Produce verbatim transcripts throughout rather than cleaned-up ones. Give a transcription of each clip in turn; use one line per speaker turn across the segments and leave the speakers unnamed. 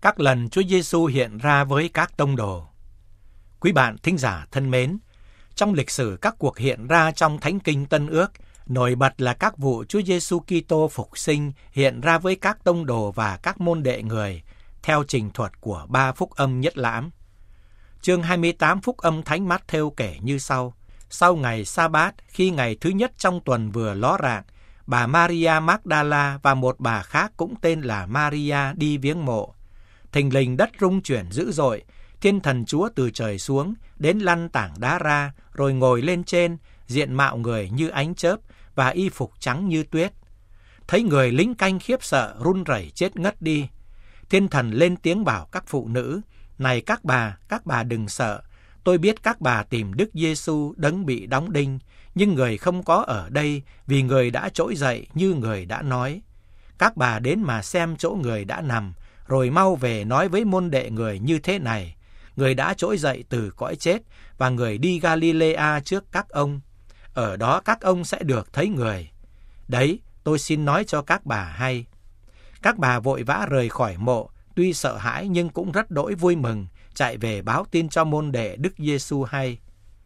Các lần Chúa Giêsu hiện ra với các tông đồ. Quý bạn thính giả thân mến, trong lịch sử các cuộc hiện ra trong Thánh Kinh Tân Ước, nổi bật là các vụ Chúa Giêsu Kitô phục sinh hiện ra với các tông đồ và các môn đệ người, theo trình thuật của ba phúc âm nhất lãm. Chương hai mươi tám phúc âm Thánh Mát-thêu kể như sau. Sau ngày Sa-bát, khi ngày thứ nhất trong tuần vừa ló rạng, bà Maria Magdala và một bà khác cũng tên là Maria đi viếng mộ. Thình lình đất rung chuyển dữ dội, Thiên Thần Chúa từ trời xuống, đến lăn tảng đá ra, rồi ngồi lên trên, diện mạo người như ánh chớp và y phục trắng như tuyết. Thấy người lính canh khiếp sợ, run rẩy chết ngất đi. Thiên Thần lên tiếng bảo các phụ nữ: "Này các bà, các bà đừng sợ. Tôi biết các bà tìm Đức Giêsu đấng bị đóng đinh, nhưng người không có ở đây, vì người đã trỗi dậy như người đã nói. Các bà đến mà xem chỗ người đã nằm, rồi mau về nói với môn đệ người như thế này: người đã trỗi dậy từ cõi chết, và người đi Galilea trước các ông. Ở đó các ông sẽ được thấy người. Đấy, tôi xin nói cho các bà hay." Các bà vội vã rời khỏi mộ, tuy sợ hãi nhưng cũng rất đỗi vui mừng, chạy về báo tin cho môn đệ Đức Giêsu hay.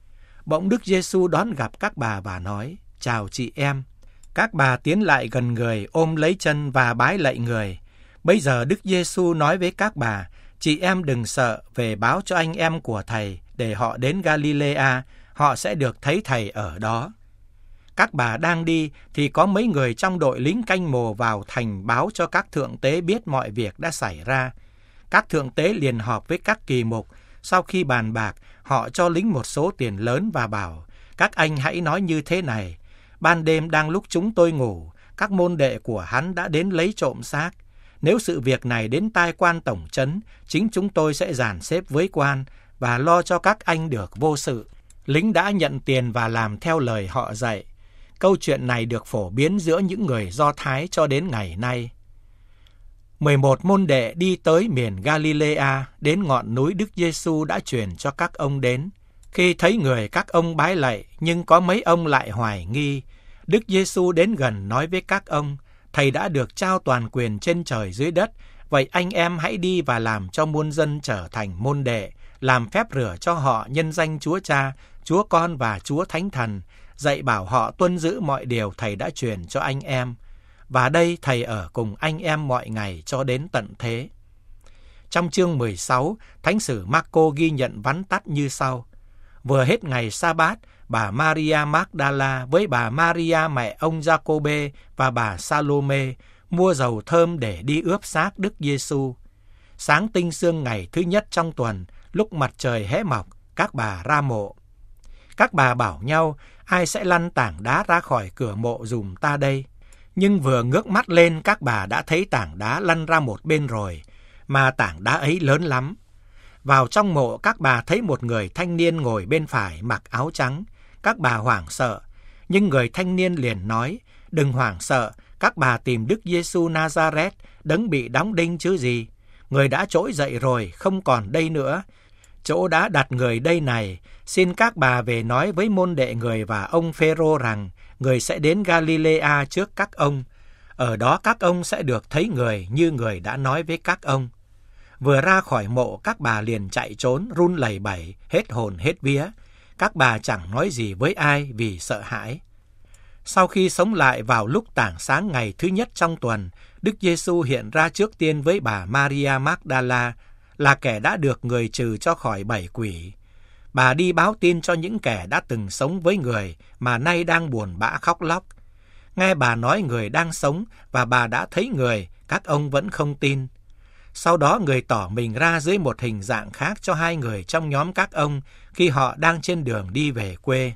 Bỗng Đức Giêsu đón gặp các bà và nói: "Chào chị em." Các bà tiến lại gần người, ôm lấy chân và bái lạy người. Bây giờ Đức Giêsu nói với các bà: "Chị em đừng sợ, về báo cho anh em của thầy, để họ đến Galilea, họ sẽ được thấy thầy ở đó." Các bà đang đi thì có mấy người trong đội lính canh mồ vào thành báo cho các thượng tế biết mọi việc đã xảy ra. Các thượng tế liền họp với các kỳ mục. Sau khi bàn bạc, họ cho lính một số tiền lớn và bảo: "Các anh hãy nói như thế này: ban đêm đang lúc chúng tôi ngủ, các môn đệ của hắn đã đến lấy trộm xác. Nếu sự việc này đến tai quan tổng trấn, chính chúng tôi sẽ dàn xếp với quan và lo cho các anh được vô sự." Lính đã nhận tiền và làm theo lời họ dạy. Câu chuyện này được phổ biến giữa những người Do Thái cho đến ngày nay. mười một môn đệ đi tới miền Galilea, đến ngọn núi Đức Giêsu đã truyền cho các ông đến. Khi thấy người, các ông bái lạy, nhưng có mấy ông lại hoài nghi. Đức Giêsu đến gần nói với các ông: "Thầy đã được trao toàn quyền trên trời dưới đất, vậy anh em hãy đi và làm cho muôn dân trở thành môn đệ, làm phép rửa cho họ nhân danh Chúa Cha, Chúa Con và Chúa Thánh Thần, dạy bảo họ tuân giữ mọi điều thầy đã truyền cho anh em. Và đây thầy ở cùng anh em mọi ngày cho đến tận thế." Trong chương mười sáu, Thánh sử Marco ghi nhận vắn tắt như sau. Vừa hết ngày Sa-bát, bà Maria Magdala với bà Maria mẹ ông Giacôbê và bà Salome mua dầu thơm để đi ướp xác Đức Giêsu. Sáng tinh sương ngày thứ nhất trong tuần, lúc mặt trời hé mọc, các bà ra mộ. Các bà bảo nhau: "Ai sẽ lăn tảng đá ra khỏi cửa mộ giùm ta đây?" Nhưng vừa ngước mắt lên, các bà đã thấy tảng đá lăn ra một bên rồi, mà tảng đá ấy lớn lắm. Vào trong mộ, các bà thấy một người thanh niên ngồi bên phải mặc áo trắng. Các bà hoảng sợ, nhưng người thanh niên liền nói: "Đừng hoảng sợ, các bà tìm Đức Giêsu Nazareth, đấng bị đóng đinh chứ gì. Người đã trỗi dậy rồi, không còn đây nữa. Chỗ đã đặt người đây này. Xin các bà về nói với môn đệ người và ông Phêrô rằng người sẽ đến Galilea trước các ông. Ở đó các ông sẽ được thấy người như người đã nói với các ông." Vừa ra khỏi mộ, các bà liền chạy trốn, run lẩy bẩy, hết hồn hết vía. Các bà chẳng nói gì với ai vì sợ hãi. Sau khi sống lại vào lúc tảng sáng ngày thứ nhất trong tuần, Đức Giêsu hiện ra trước tiên với bà Maria Magdala, là kẻ đã được người trừ cho khỏi bảy quỷ. Bà đi báo tin cho những kẻ đã từng sống với người mà nay đang buồn bã khóc lóc. Nghe bà nói người đang sống và bà đã thấy người, các ông vẫn không tin. Sau đó người tỏ mình ra dưới một hình dạng khác cho hai người trong nhóm các ông khi họ đang trên đường đi về quê.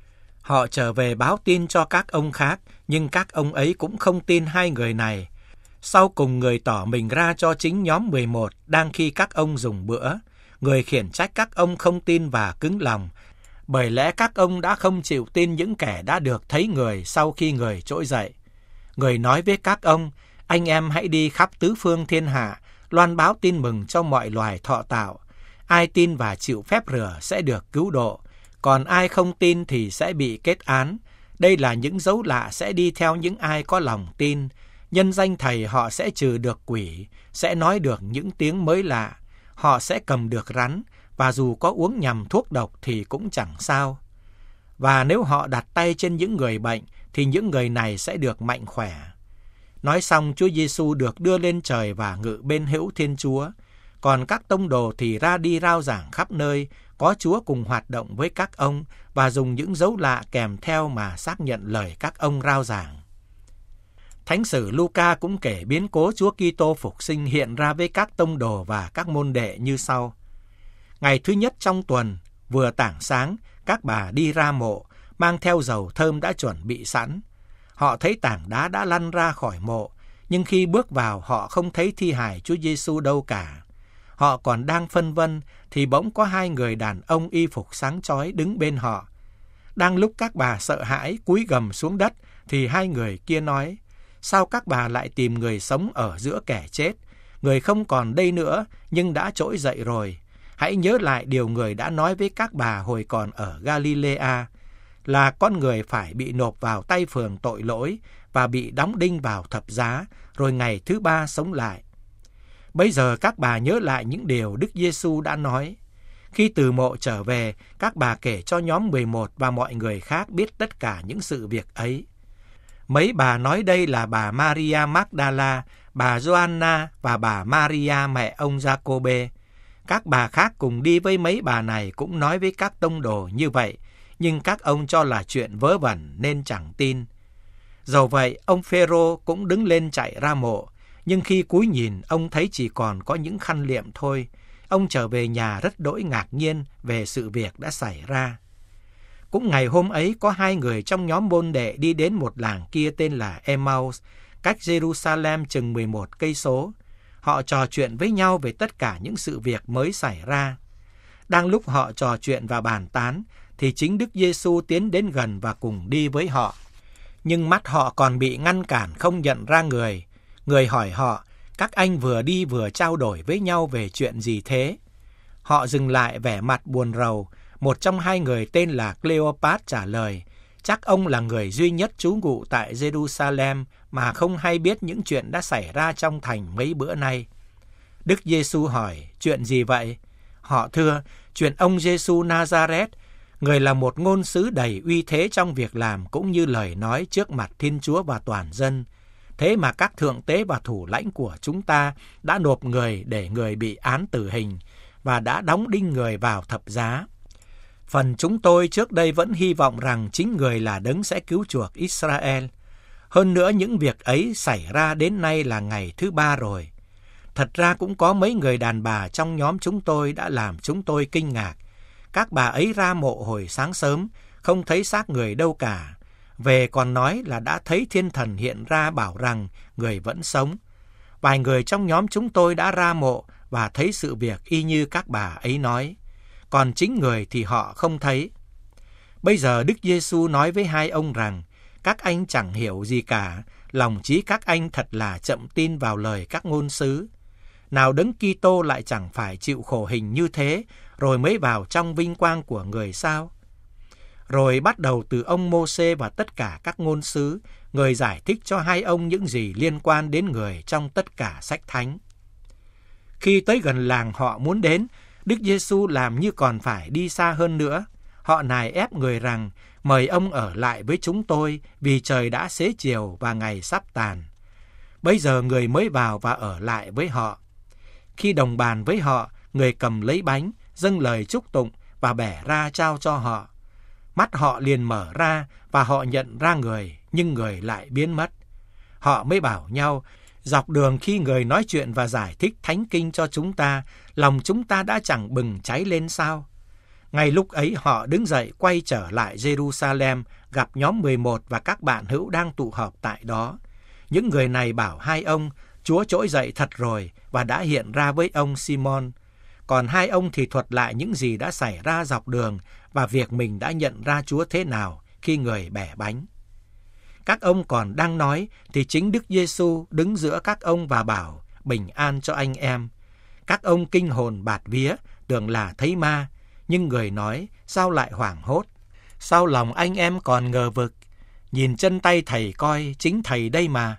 Họ trở về báo tin cho các ông khác, nhưng các ông ấy cũng không tin hai người này. Sau cùng người tỏ mình ra cho chính nhóm mười một đang khi các ông dùng bữa. Người khiển trách các ông không tin và cứng lòng, bởi lẽ các ông đã không chịu tin những kẻ đã được thấy người sau khi người trỗi dậy. Người nói với các ông: "Anh em hãy đi khắp tứ phương thiên hạ, loan báo tin mừng cho mọi loài thọ tạo. Ai tin và chịu phép rửa sẽ được cứu độ, còn ai không tin thì sẽ bị kết án. Đây là những dấu lạ sẽ đi theo những ai có lòng tin. Nhân danh Thầy họ sẽ trừ được quỷ, sẽ nói được những tiếng mới lạ, họ sẽ cầm được rắn, và dù có uống nhầm thuốc độc thì cũng chẳng sao. Và nếu họ đặt tay trên những người bệnh, thì những người này sẽ được mạnh khỏe. Nói xong, Chúa Giêsu được đưa lên trời và ngự bên hữu Thiên Chúa. Còn các tông đồ thì ra đi rao giảng khắp nơi, có Chúa cùng hoạt động với các ông và dùng những dấu lạ kèm theo mà xác nhận lời các ông rao giảng. Thánh sử Luca cũng kể biến cố Chúa Kitô phục sinh hiện ra với các tông đồ và các môn đệ như sau. Ngày thứ nhất trong tuần, vừa tảng sáng, các bà đi ra mộ, mang theo dầu thơm đã chuẩn bị sẵn. Họ thấy tảng đá đã lăn ra khỏi mộ, nhưng khi bước vào họ không thấy thi hài Chúa Giêsu đâu cả. Họ còn đang phân vân thì bỗng có hai người đàn ông y phục sáng chói đứng bên họ. Đang lúc các bà sợ hãi cúi gầm xuống đất thì hai người kia nói: Sao các bà lại tìm người sống ở giữa kẻ chết? Người không còn đây nữa nhưng đã trỗi dậy rồi. Hãy nhớ lại điều người đã nói với các bà hồi còn ở Galilea, là con người phải bị nộp vào tay phường tội lỗi và bị đóng đinh vào thập giá, rồi ngày thứ ba sống lại. Bây giờ các bà nhớ lại những điều Đức Giêsu đã nói. Khi từ mộ trở về, các bà kể cho nhóm mười một và mọi người khác biết tất cả những sự việc ấy. Mấy bà nói đây là bà Maria Magdala, bà Gioanna và bà Maria mẹ ông Giacôbê. Các bà khác cùng đi với mấy bà này cũng nói với các tông đồ như vậy, nhưng các ông cho là chuyện vớ vẩn nên chẳng tin. Dầu vậy, ông Phêrô cũng đứng lên chạy ra mộ, nhưng khi cúi nhìn, ông thấy chỉ còn có những khăn liệm thôi. Ông trở về nhà rất đỗi ngạc nhiên về sự việc đã xảy ra. Cũng ngày hôm ấy, có hai người trong nhóm môn đệ đi đến một làng kia tên là Emmaus, cách Jerusalem chừng mười một cây số. Họ trò chuyện với nhau về tất cả những sự việc mới xảy ra. Đang lúc họ trò chuyện và bàn tán, thì chính Đức Giêsu tiến đến gần và cùng đi với họ. Nhưng mắt họ còn bị ngăn cản không nhận ra người. Người hỏi họ: Các anh vừa đi vừa trao đổi với nhau về chuyện gì thế? Họ dừng lại vẻ mặt buồn rầu. Một trong hai người tên là Cleopat trả lời: Chắc ông là người duy nhất trú ngụ tại Jerusalem mà không hay biết những chuyện đã xảy ra trong thành mấy bữa nay. Đức Giêsu hỏi: Chuyện gì vậy? Họ thưa: Chuyện ông Giêsu Nazareth. Người là một ngôn sứ đầy uy thế trong việc làm cũng như lời nói trước mặt Thiên Chúa và toàn dân. Thế mà các thượng tế và thủ lãnh của chúng ta đã nộp người để người bị án tử hình và đã đóng đinh người vào thập giá. Phần chúng tôi trước đây vẫn hy vọng rằng chính người là đấng sẽ cứu chuộc Israel. Hơn nữa, những việc ấy xảy ra đến nay là ngày thứ ba rồi. Thật ra cũng có mấy người đàn bà trong nhóm chúng tôi đã làm chúng tôi kinh ngạc. Các bà ấy ra mộ hồi sáng sớm, không thấy xác người đâu cả. Về còn nói là đã thấy thiên thần hiện ra bảo rằng người vẫn sống. Vài người trong nhóm chúng tôi đã ra mộ và thấy sự việc y như các bà ấy nói. Còn chính người thì họ không thấy. Bây giờ Đức Giêsu nói với hai ông rằng: Các anh chẳng hiểu gì cả, lòng trí các anh thật là chậm tin vào lời các ngôn sứ. Nào đấng Kitô lại chẳng phải chịu khổ hình như thế, rồi mới vào trong vinh quang của người sao? Rồi bắt đầu từ ông Mô-sê và tất cả các ngôn sứ, người giải thích cho hai ông những gì liên quan đến người trong tất cả sách thánh. Khi tới gần làng họ muốn đến, Đức Giêsu làm như còn phải đi xa hơn nữa. Họ nài ép người rằng: Mời ông ở lại với chúng tôi, vì trời đã xế chiều và ngày sắp tàn. Bây giờ người mới vào và ở lại với họ. Khi đồng bàn với họ, người cầm lấy bánh, dâng lời chúc tụng và bẻ ra trao cho họ. Mắt họ liền mở ra và họ nhận ra người, nhưng người lại biến mất. Họ mới bảo nhau: Dọc đường khi người nói chuyện và giải thích thánh kinh cho chúng ta, lòng chúng ta đã chẳng bừng cháy lên sao? Ngay lúc ấy họ đứng dậy quay trở lại Jerusalem, gặp nhóm mười một và các bạn hữu đang tụ họp tại đó. Những người này bảo hai ông: Chúa trỗi dậy thật rồi và đã hiện ra với ông Simon. Còn hai ông thì thuật lại những gì đã xảy ra dọc đường và việc mình đã nhận ra Chúa thế nào khi người bẻ bánh. Các ông còn đang nói thì chính Đức Giêsu đứng giữa các ông và bảo: Bình an cho anh em. Các ông kinh hồn bạt vía, tưởng là thấy ma, nhưng người nói: Sao lại hoảng hốt? Sao lòng anh em còn ngờ vực? Nhìn chân tay thầy coi, chính thầy đây mà.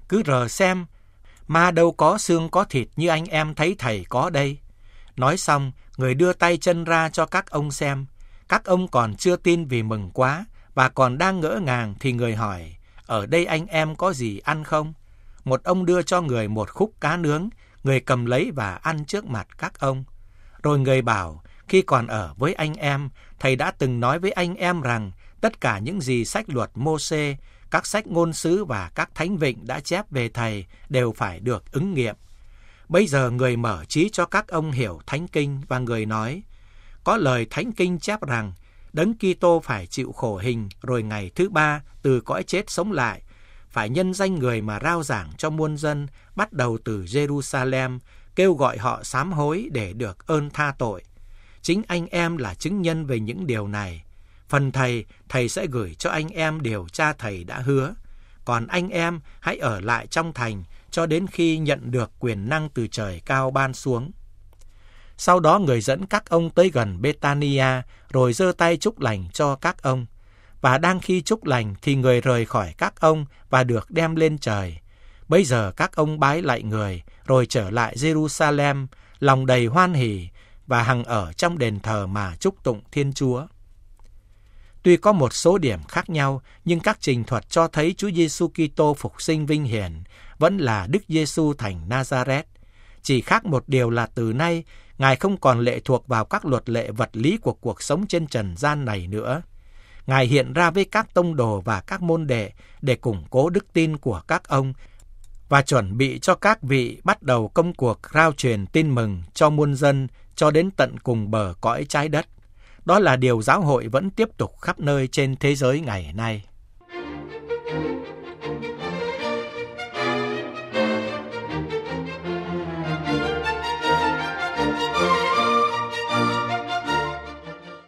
Cứ rờ xem, ma đâu có xương có thịt như anh em thấy thầy có đây. Nói xong, người đưa tay chân ra cho các ông xem. Các ông còn chưa tin vì mừng quá, và còn đang ngỡ ngàng thì người hỏi, ở đây anh em có gì ăn không? Một ông đưa cho người một khúc cá nướng, người cầm lấy và ăn trước mặt các ông. Rồi người bảo, khi còn ở với anh em, thầy đã từng nói với anh em rằng tất cả những gì sách luật Mô-xê, các sách ngôn sứ và các thánh vịnh đã chép về thầy đều phải được ứng nghiệm. Bây giờ người mở trí cho các ông hiểu thánh kinh và người nói, có lời thánh kinh chép rằng Đấng Kitô phải chịu khổ hình rồi ngày thứ ba từ cõi chết sống lại, phải nhân danh người mà rao giảng cho muôn dân bắt đầu từ Jerusalem, kêu gọi họ sám hối để được ơn tha tội. Chính anh em là chứng nhân về những điều này. Phần thầy, thầy sẽ gửi cho anh em điều cha thầy đã hứa. Còn anh em hãy ở lại trong thành cho đến khi nhận được quyền năng từ trời cao ban xuống. Sau đó người dẫn các ông tới gần Bethania, rồi giơ tay chúc lành cho các ông. Và đang khi chúc lành thì người rời khỏi các ông và được đem lên trời. Bây giờ các ông bái lại người, rồi trở lại Jerusalem, lòng đầy hoan hỉ, và hằng ở trong đền thờ mà chúc tụng Thiên Chúa. Tuy có một số điểm khác nhau, nhưng các trình thuật cho thấy Chúa Giêsu Kitô phục sinh vinh hiển vẫn là Đức Giêsu thành Nazareth. Chỉ khác một điều là từ nay, Ngài không còn lệ thuộc vào các luật lệ vật lý của cuộc sống trên trần gian này nữa. Ngài hiện ra với các tông đồ và các môn đệ để củng cố đức tin của các ông và chuẩn bị cho các vị bắt đầu công cuộc rao truyền tin mừng cho muôn dân cho đến tận cùng bờ cõi trái đất. Đó là điều giáo hội vẫn tiếp tục khắp nơi trên thế giới ngày nay.